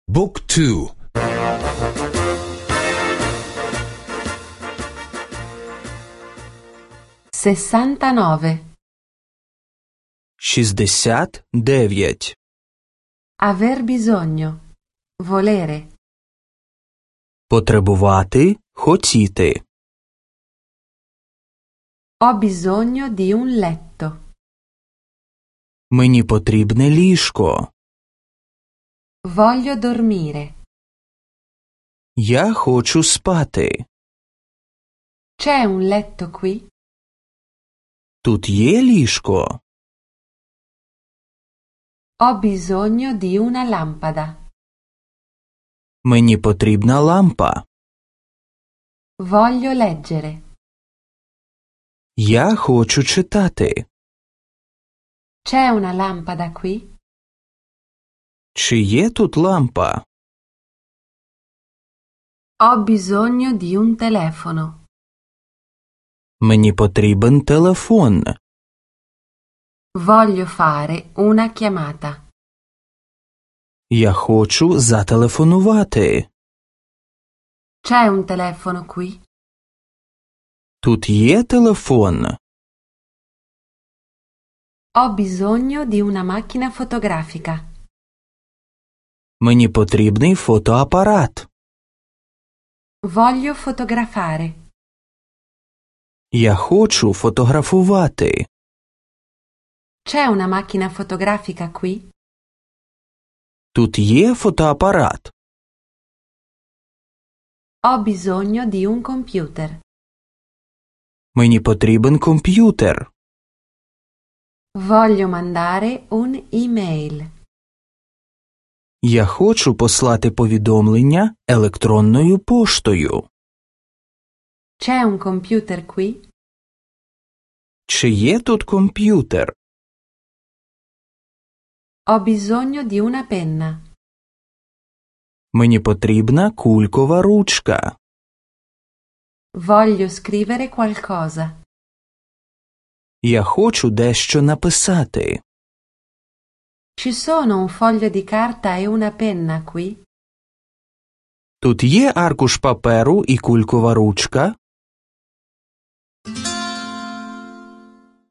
Book 2. 69. 69. Aver bisogno. Volere. Потребувати, хотіти. Ho bisogno di un letto. Мені потрібне ліжко. Voglio dormire. Я хочу спати. C'è un letto qui? Тут є ліжко. Ho bisogno di una lampada. Мені потрібна лампа. Voglio leggere. Я хочу читати. C'è una lampada qui? Чи є тут лампа? Ho bisogno di un telefono. Мені потрібен телефон. Voglio fare una chiamata. Я хочу зателефонувати. C'è un telefono qui? Тут є телефон. Ho bisogno di una macchina fotografica. Мені потрібний фотоапарат. Voglio fotografare. Я хочу фотографувати. C'è una macchina fotografica qui? Тут є фотоапарат. Ho bisogno di un computer. Мені потрібен комп'ютер. Voglio mandare un'email. Я хочу послати повідомлення електронною поштою. C'è un computer qui? Чи є тут комп'ютер? Ho bisogno di una penna. Мені потрібна кулькова ручка. Voglio scrivere qualcosa. Я хочу дещо написати. Ci sono un foglio di carta e una penna qui? Тут є аркуш паперу і кулькова ручка?